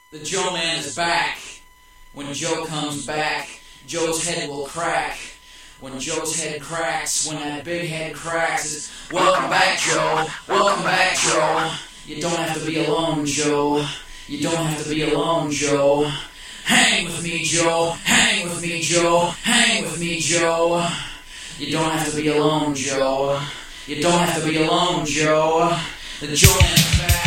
The Joe Man is back. When Joe comes back, Joe's head will crack. When Joe's head cracks, when that big head cracks, it's welcome back, Joe. Welcome back, Joe. You don't have to be alone, Joe. You don't have to be alone, Joe. Hang with me, Joe. Hang with me, Joe. Hang with me, Joe. You don't have to be alone, Joe. You don't have to be alone, Joe. The Joe Man is back.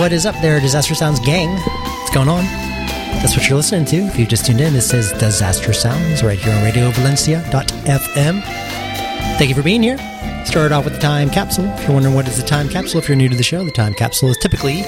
What is up there, Disaster Sounds gang? What's going on? That's what you're listening to. If you just tuned in, this is Disaster Sounds right here on RadioValencia.fm. Thank you for being here. Started off with the Time Capsule. If you're wondering what is the Time Capsule, if you're new to the show, the Time Capsule is typically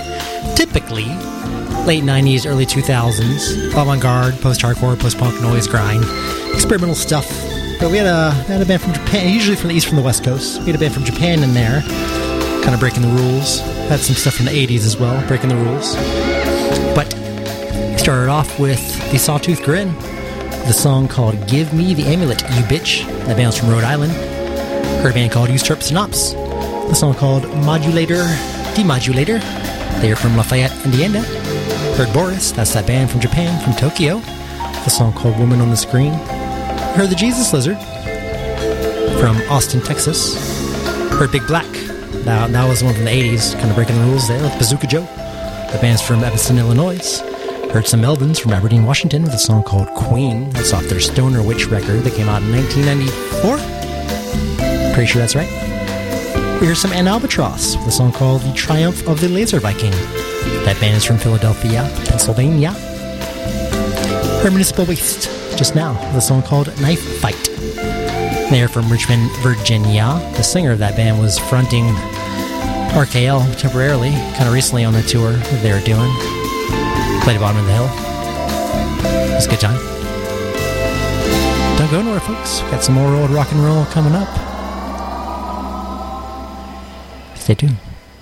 late 90s, early 2000s, avant-garde, post-hardcore, post-punk, noise, grind, experimental stuff. But we had a band from Japan, usually from the east, from the west coast. We had a band from Japan in there, kind of breaking the rules. Had some stuff from the 80s as well, breaking the rules. But we started off with the Sawtooth Grin, the song called Give Me the Amulet, You Bitch. That band's from Rhode Island. Heard a band called Usurp Synopsis, the song called Modulator, Demodulator. They are from Lafayette, Indiana. Heard Boris, that's that band from Japan, from Tokyo, the song called Woman on the Screen. Heard the Jesus Lizard from Austin, Texas. Heard Big Black, that was one from the 80s, kind of breaking the rules there, with Bazooka Joe. The band's from Evanston, Illinois. Heard some Melvins from Aberdeen, Washington, with a song called Queen. That's off their Stoner Witch record that came out in 1994. Pretty sure that's right. We heard some Ann Albatross with a song called The Triumph of the Laser Viking. That band is from Philadelphia, Pennsylvania. Heard Municipal Waste just now with a song called Knife Fight. They are from Richmond, Virginia. The singer of that band was fronting RKL temporarily, kind of recently on the tour that they were doing. Played at Bottom of the Hill. It was a good time. Don't go nowhere, folks. Got some more old rock and roll coming up. Stay tuned.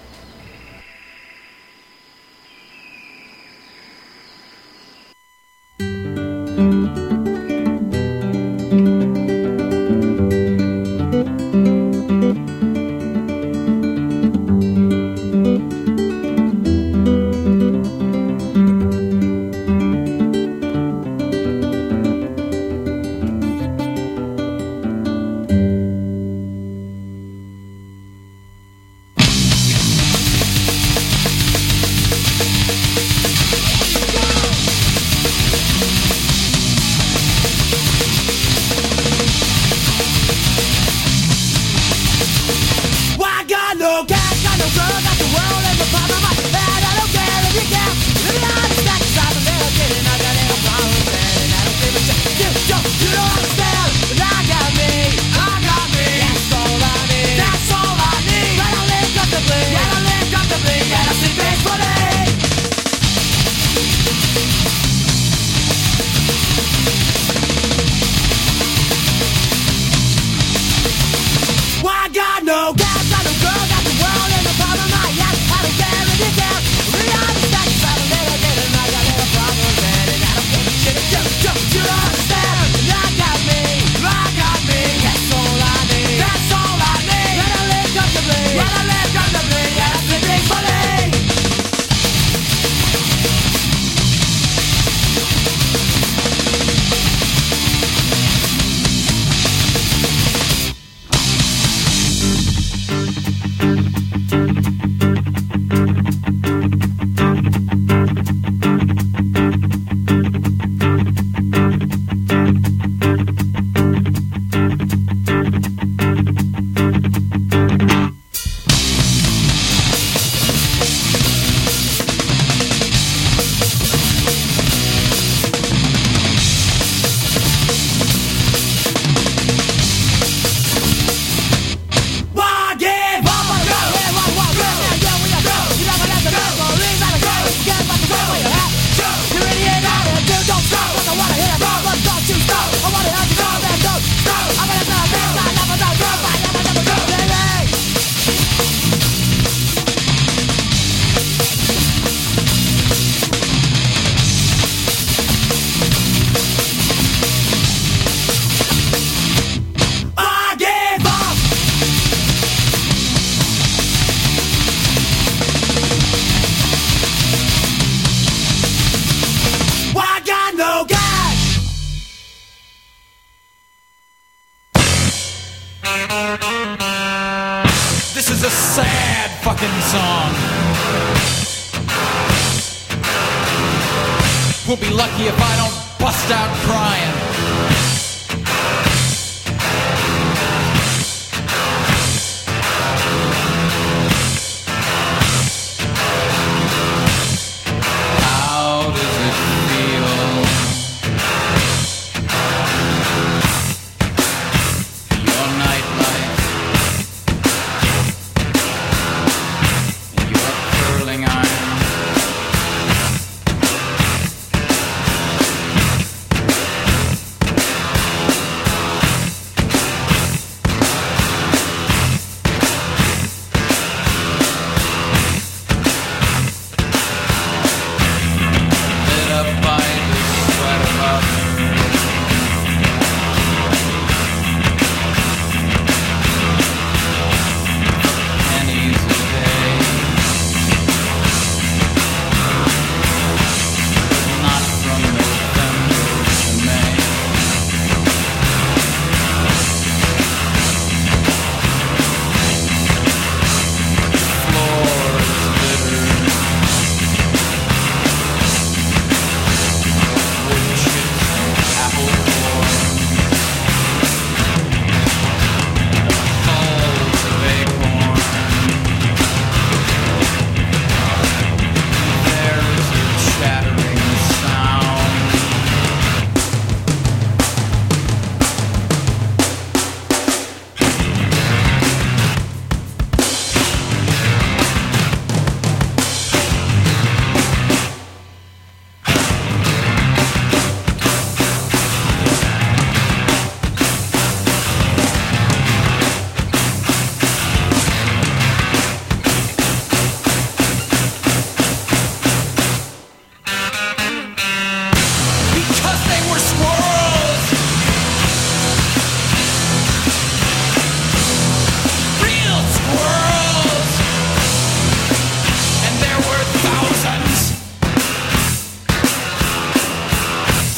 We'll be lucky if I don't bust out crying.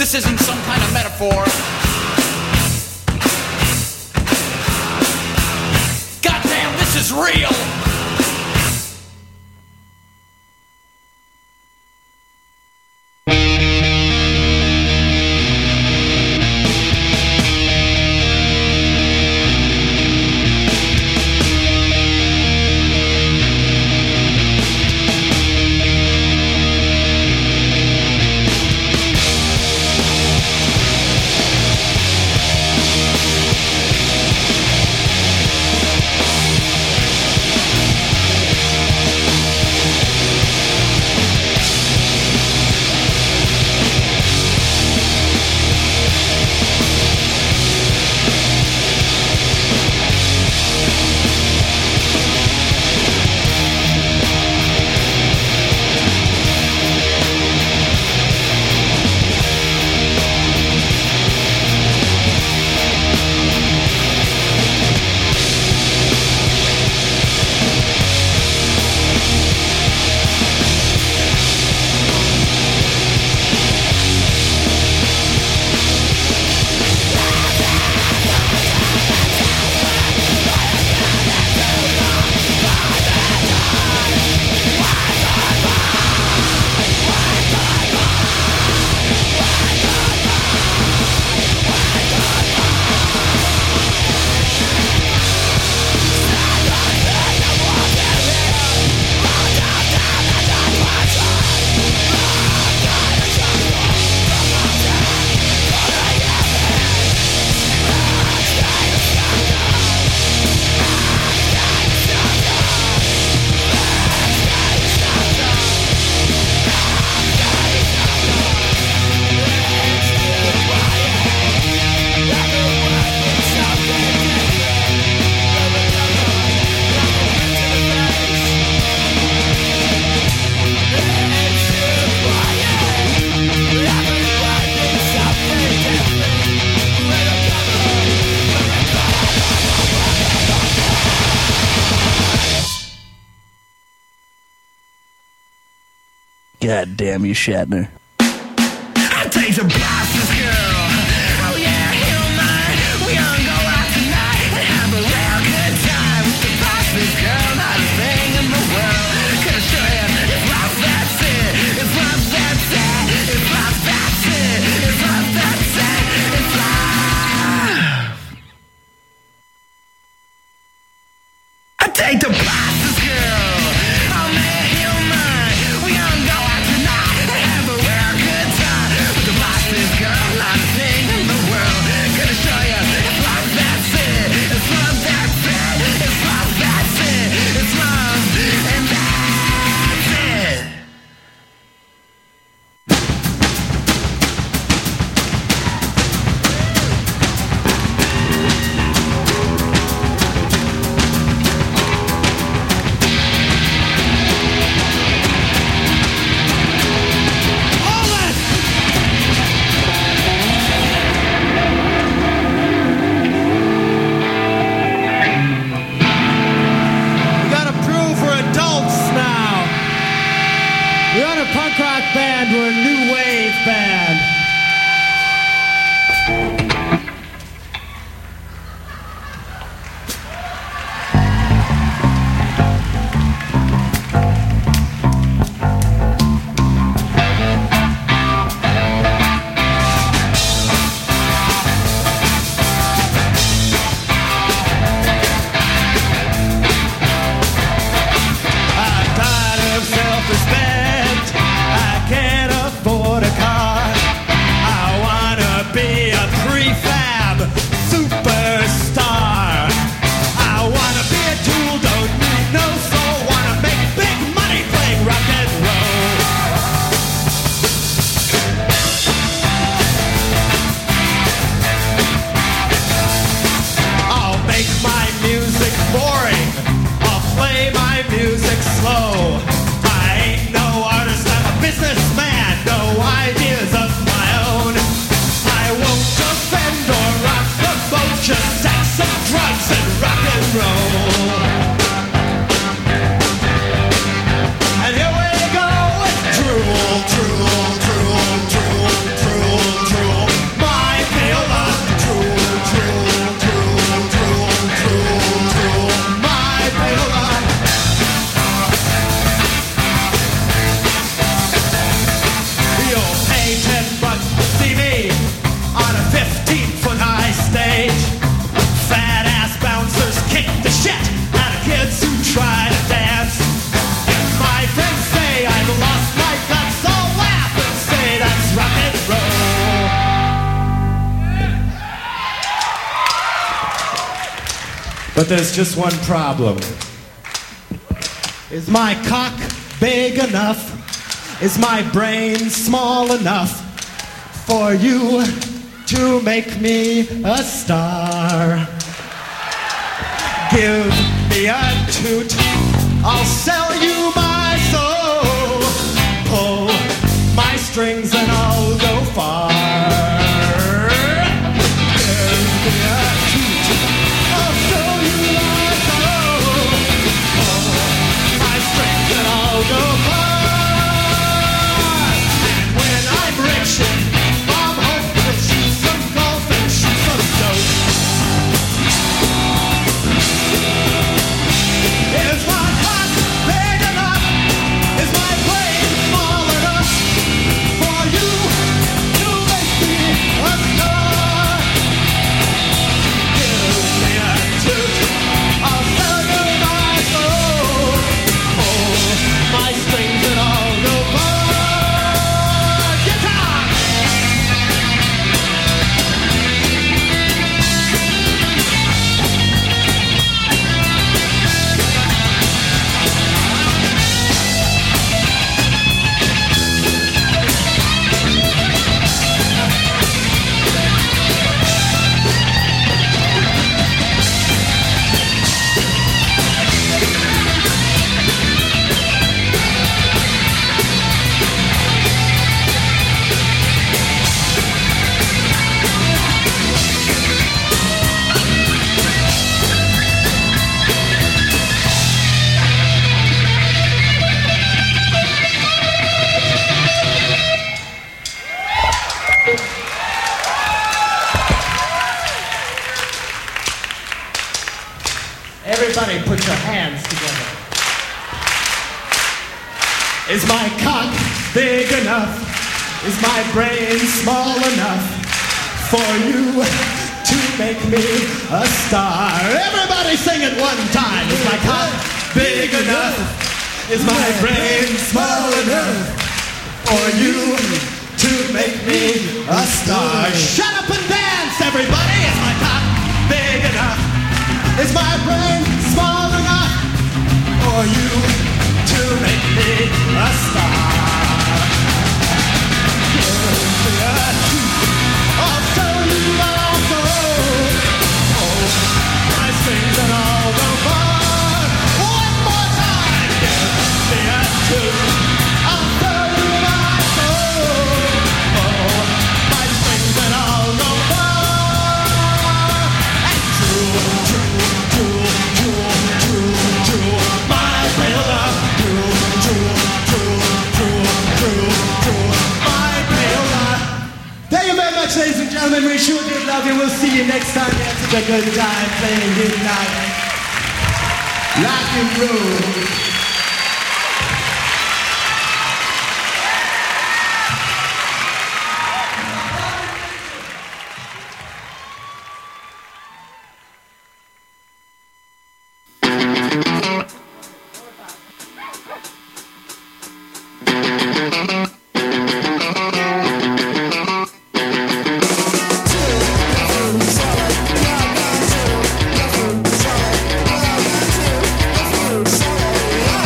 this isn't some kind of metaphor. Goddamn, this is real. God damn you, Shatner. I take the boss's girl. Oh yeah, you're mine. We gonna go out tonight and have a real good time. The boss's girl, not a thing in the world. Gonna show you if love that's it. If love that's it. If love that's it. If love that's it. If love. I take the boss's girl. Oh man, you're mine. We gonna go out tonight and have a real good time. With the boss's girl, not a thing in the world. Gonna show you if love that's it. If love that's it. If love that's it. It's love and that's it. We got approved for adults now. We're not a punk rock band, we're a new wave band. I'm tired of self-respect. I can't afford a car. But there's just one problem. Is my cock big enough? Is my brain small enough for you to make me a star? Give me a toot, I'll sell you my soul. Pull my strings and I'll go far. Give me a toot, I'll sell you my soul. Pull my strings and I'll go far. And when I'm rich and I'm home, we'll shoot some golf and shoot some dope. Is my cock big enough? Is my brain small enough for you to make me a star? Give me a toot, I'll sell you my soul. Pull my strings and I'll go far. Guitar! Everybody put your hands together. Is my cock big enough? Is my brain small enough for you to make me a star? Everybody sing it one time. Is my cock big enough? Is my brain small enough for you to make me a star? Shut up and dance, everybody. Is my cock big enough? Is my brain small enough for you to make me a star? Give me a toot, I'll sell you my soul. Hold my strings and I'll go far. One more time. Give me a toot, I'll sell you my soul. Hold my strings and I'll go far. And true. Thank you very much, ladies and gentlemen. We sure did love you. We'll see you next time. We had such a good time playing Midnight Rock and Roll. Solid,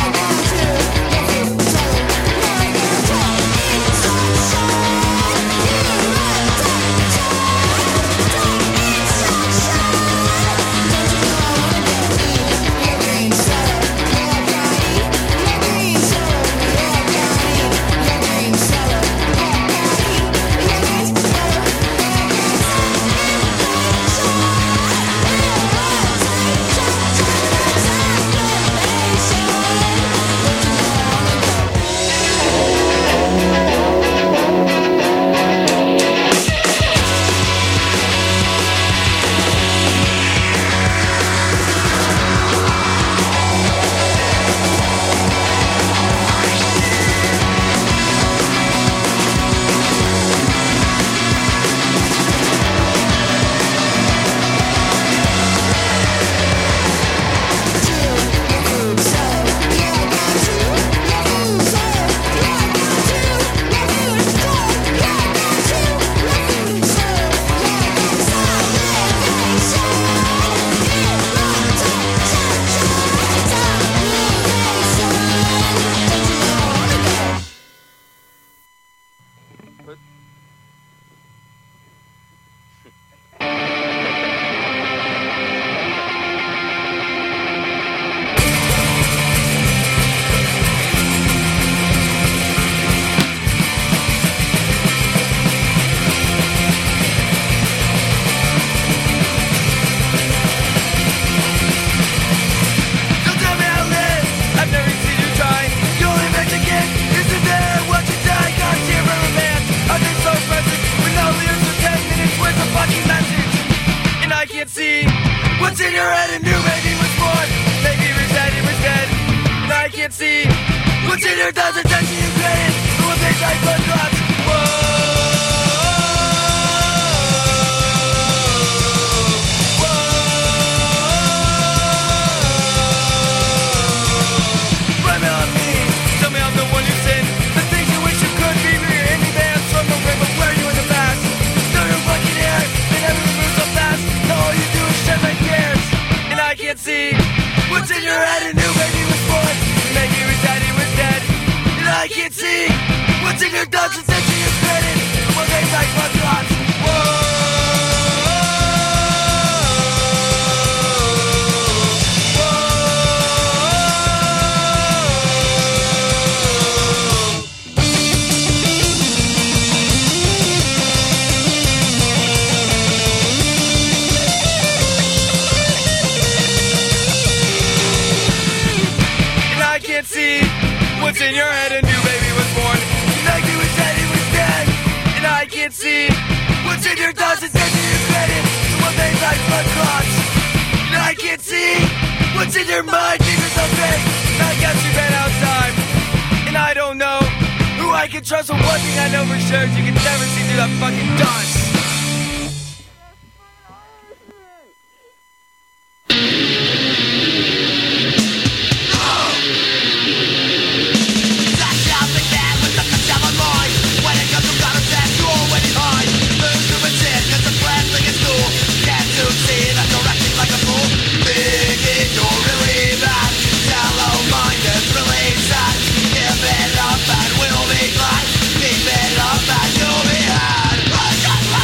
your thoughts, attention, you credit. Who will think like blood drops? See what's in your head, a new baby was born. Maybe his daddy was dead, and I can't see what's in your thoughts, attention, your credit. Well, they like blood drops. What's in your head, a new baby was born. Like he was dead, he was dead. And I can't see what's in your thoughts, attention, your credit. So one thing's like blood clots. And I can't see what's in your mind, fingers so big. And I guess you ran out of time. And I don't know who I can trust, but one thing I know for sure is you can never see through that fucking dust. Give it up and you'll be had.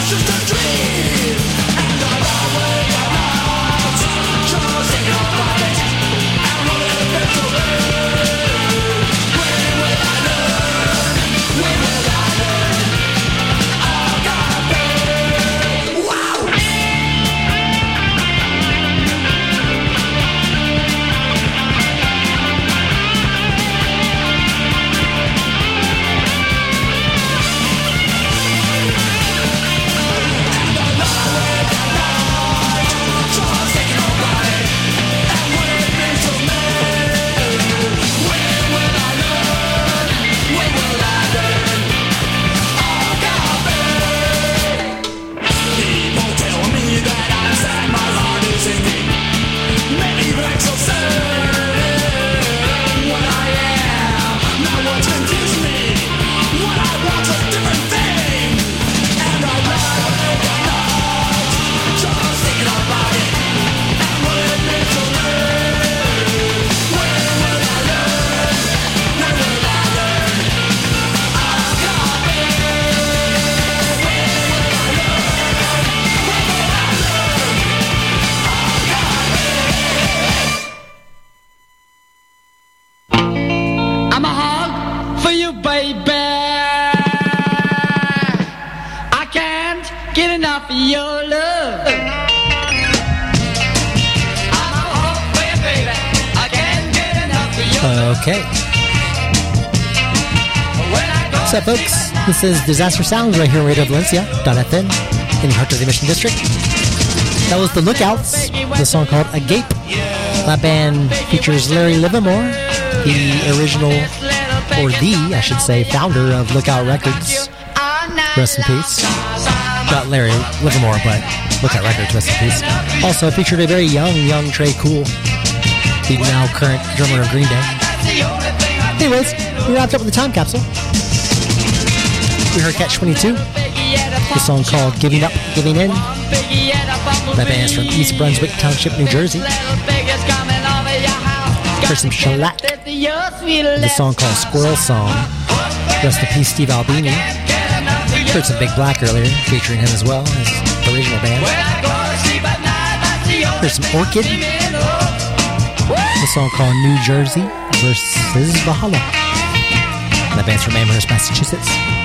Okay. What's up, folks? This is Disaster Sounds right here on Radio Valencia.fm in the heart of the Mission District. That was The Lookouts, the song called Agape. That band features Larry Livermore, the original, or the, I should say, founder of Lookout Records. Rest in peace. Not Larry Livermore, but Lookout Records, rest in peace. Also featured a very young Trey Cool, the now current drummer of Green Day. Anyways, we wrapped up with the time capsule. We heard Catch-22, the song called Giving Up, Giving In. That band is from East Brunswick Township, New Jersey. Heard some Shellac, the song called Squirrel Song. Rest in peace, Steve Albini. Heard some Big Black earlier, featuring him as well, his original band. Heard some Orchid, the song called New Jersey versus Valhalla. That band's from Amherst, Massachusetts.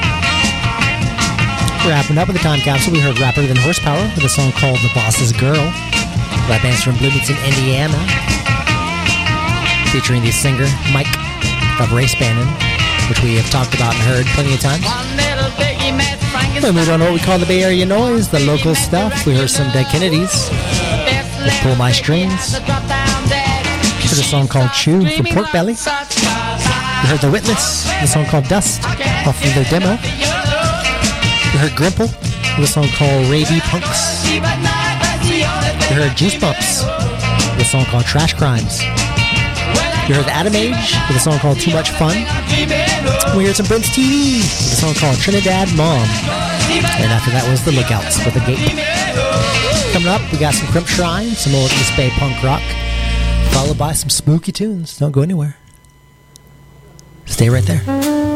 Wrapping up with the time capsule, we heard Rapper Than Horsepower with a song called The Boss's Girl. That band's from Bloomington, Indiana, featuring the singer Mike of Race Bannon, which we have talked about and heard plenty of times. We moved on to what we call the Bay Area Noise, the local stuff. We heard some Dead Kennedys with Pull My Strings. Heard a song called Chew from Pork Belly. We heard The Witness, the song called Dust, off of their demo. We heard Grimple with a song called Ravey Punks. We heard Juice Bumps with a song called Trash Crimes. We heard The Atom Age with a song called Too Much Fun. We heard some Prince TV with a song called Trinidad Mom. And after that was The Lookouts with A Gate. Coming up, we got some Crimp Shrine, some old East Bay punk rock, followed by some spooky tunes. Don't go anywhere. Stay right there.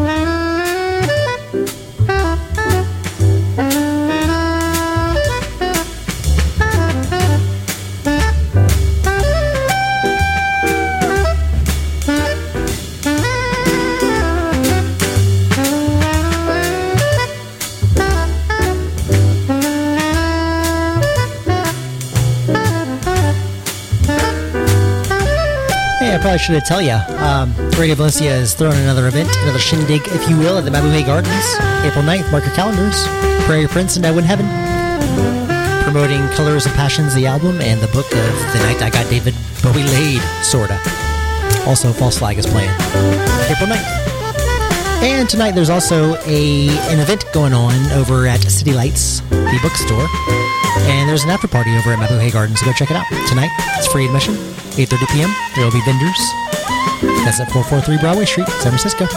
I probably should tell you, Radio Valencia is throwing another event, another shindig, if you will, at the Mabuhay Gardens, April 9th. Mark your calendars. Prairie Prince and I Win Heaven. Promoting Colors and Passions, the album, and the book of The Night I Got David Bowie Laid, sorta. Also, False Flag is playing April 9th. And tonight there's also an event going on over at City Lights, the bookstore. And there's an after party over at Mabuhay Gardens, so go check it out. Tonight, it's free admission. 8:30 p.m. There will be vendors. That's at 443 Broadway Street, San Francisco.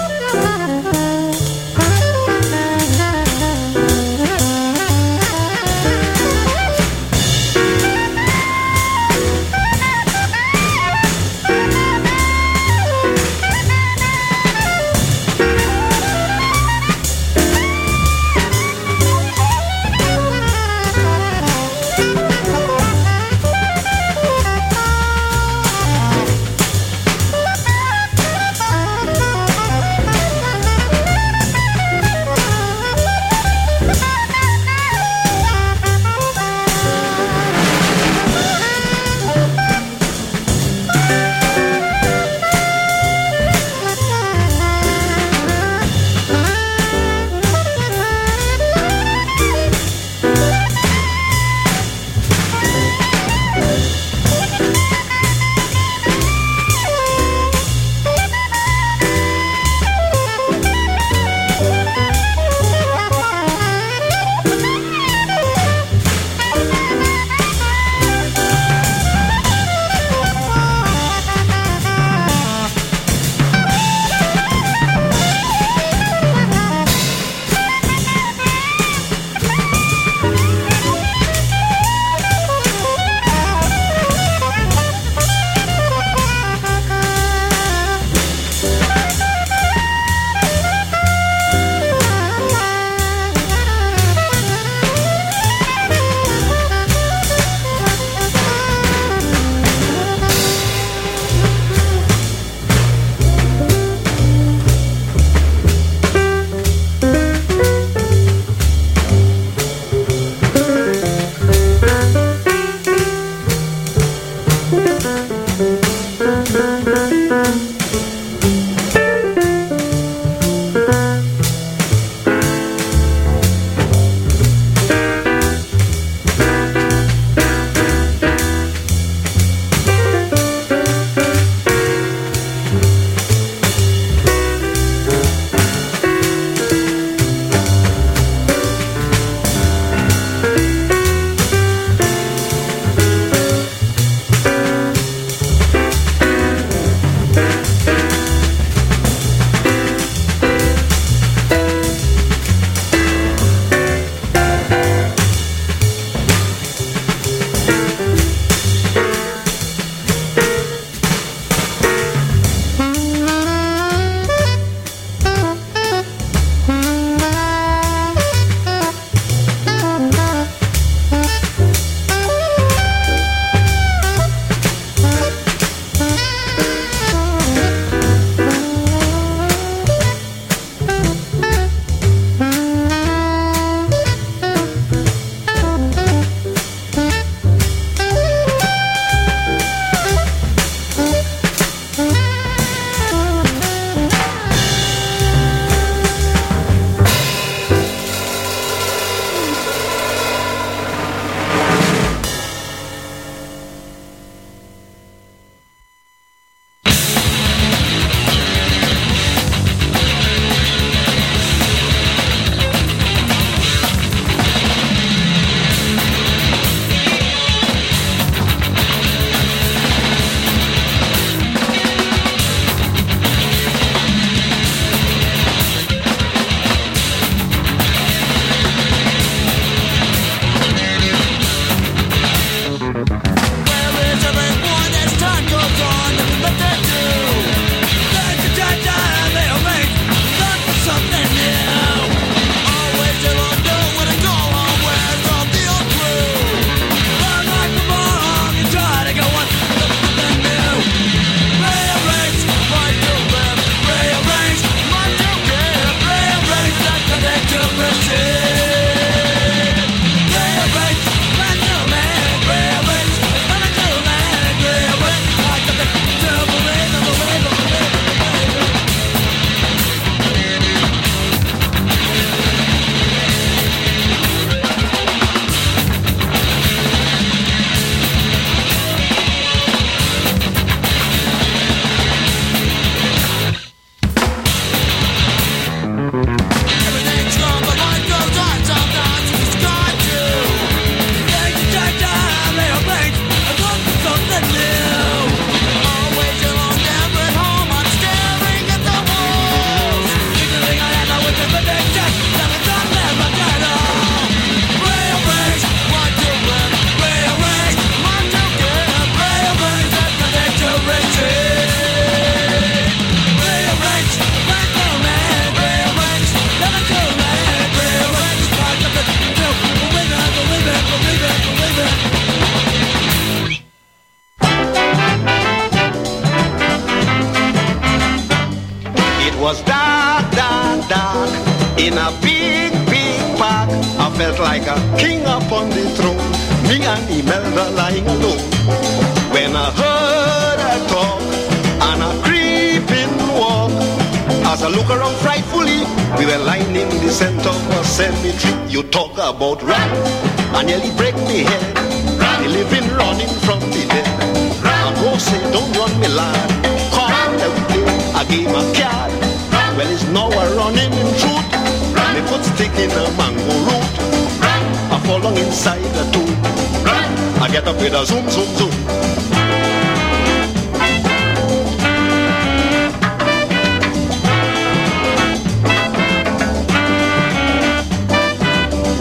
I felt like a king upon the throne, me and Imelda lying alone. When I heard her talk and a creeping walk, as I look around frightfully, we were lying in the center of a cemetery. You talk about rat, and nearly break me head. The living running from the dead. I go say, don't run me lad. Come on, let we play a game of card. Well, it's now a running in truth. Me foot stick in a mango root. I fall long inside the tomb. I get up with a zoom, zoom, zoom.